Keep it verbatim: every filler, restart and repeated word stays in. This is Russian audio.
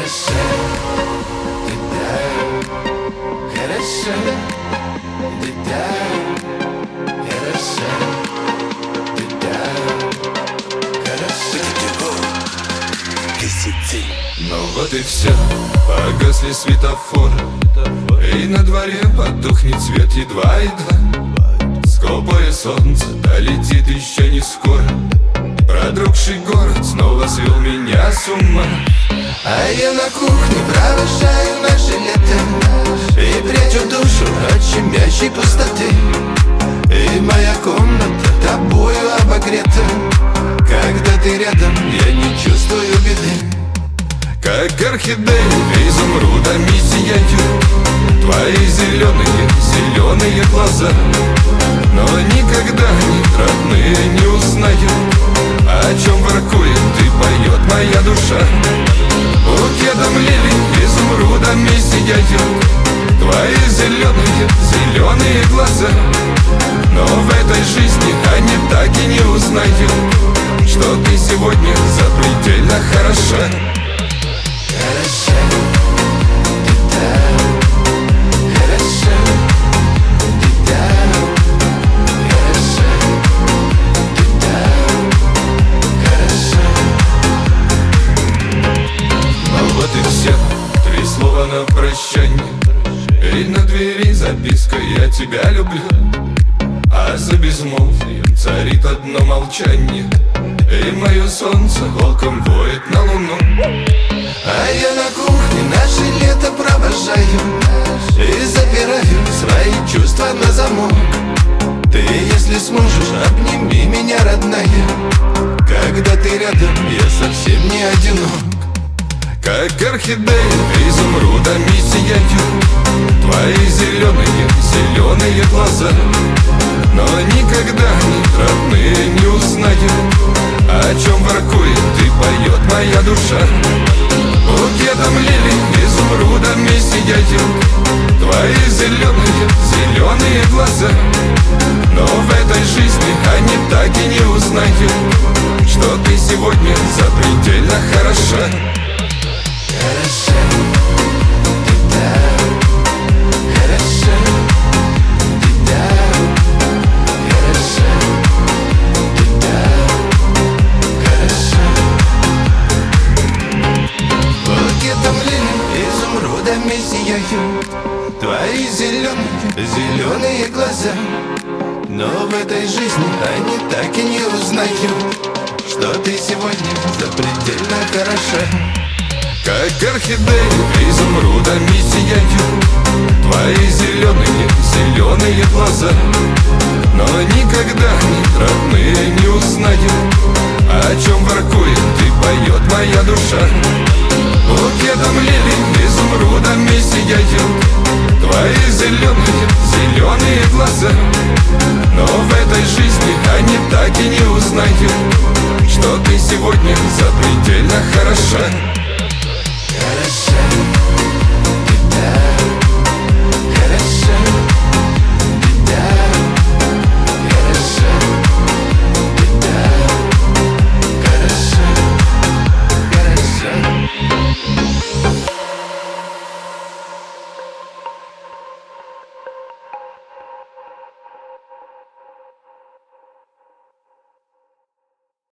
Хорошо, ты да, хорошо, ты да, хорошо, ты да, хорошо. Ну вот и все, погасли светофоры, и на дворе потухнет свет едва-едва. Скупое солнце долетит еще не скоро. Продрогший город снова свел меня с ума. А я на кухне провожаю наше лето и прячу душу от щемящей пустоты. И моя комната тобою обогрета. Когда ты рядом, я не чувствую беды. Как орхидеи изумрудами сияют твои зеленые, зеленые глаза. Но никогда они, родные, не узнают, о чем воркует и поет моя душа. Букетом лилий изумрудами сияют твои зеленые, зеленые глаза. Но в этой жизни они так и не узнают, что ты сегодня запредельно хороша. Хорошо, ты да, хорошо, ты да, хорошо, ты да, хорошо. Ну вот и все, три слова на прощанье, и на двери записка «Я тебя люблю». А за безмолвием царит одно молчание, и мое солнце волком воет на луну. А я на кухне наше лето провожаю и запираю свои чувства на замок. Ты, если сможешь, обними меня, родная. Когда ты рядом, я совсем не одинок. Как орхидеи изумрудами сияют твои зеленые, зеленые глаза. Но никогда они, родные, не узнают, о чем воркует и поет моя душа. Букетом лилий изумрудами сияют твои зеленые, зеленые глаза. Но в этой жизни они так и не узнают, что ты сегодня запредельно хороша. Хорошо, ты да, хорошо, ты да, хорошо, ты да, хорошо. Букетом лилий изумрудами сияют твои зеленые, зеленые глаза. Но в этой жизни они так и не узнают, что ты сегодня запредельно хороша. Как орхидеи изумрудами сияют твои зеленые, зеленые глаза. Но никогда они, родные, не узнают, о чем воркует и поет моя душа. Букетом лилий изумрудами сияют твои зеленые, зеленые глаза. Но в этой жизни они так и не узнают, что ты сегодня